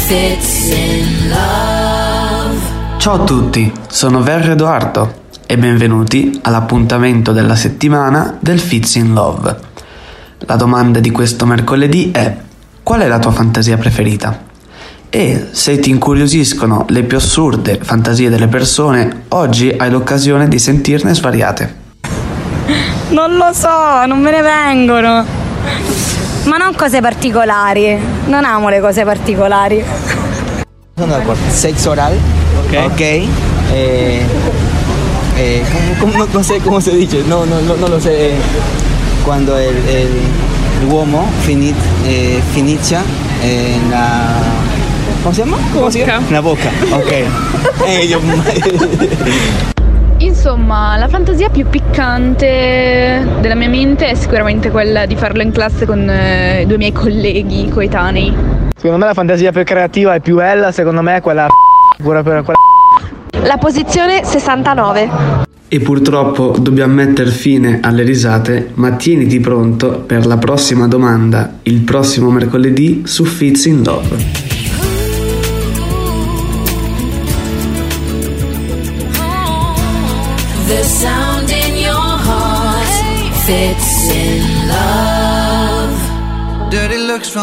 Fits in Love. Ciao a tutti, sono Verre Edoardo e benvenuti all'appuntamento della settimana del Fits in Love. La domanda di questo mercoledì è: qual è la tua fantasia preferita? E se ti incuriosiscono le più assurde fantasie delle persone, oggi hai l'occasione di sentirne svariate. Non lo so, non me ne vengono. Ma non cose particolari. Non amo le cose particolari. Sono d'accordo. Sexo oral. Ok. No sé cómo se dice. No lo sé. Quando l'uomo finisce la... ¿Cómo se llama? La bocca. Ok. Insomma, la fantasia più piccante della mia mente è sicuramente quella di farlo in classe con due miei colleghi coetanei. Secondo me la fantasia più creativa e più bella, secondo me, è quella pure per quella. La posizione 69. E purtroppo dobbiamo mettere fine alle risate, ma tieniti pronto per la prossima domanda il prossimo mercoledì su Fits in Love. The sound in your heart fits in love. Dirty looks from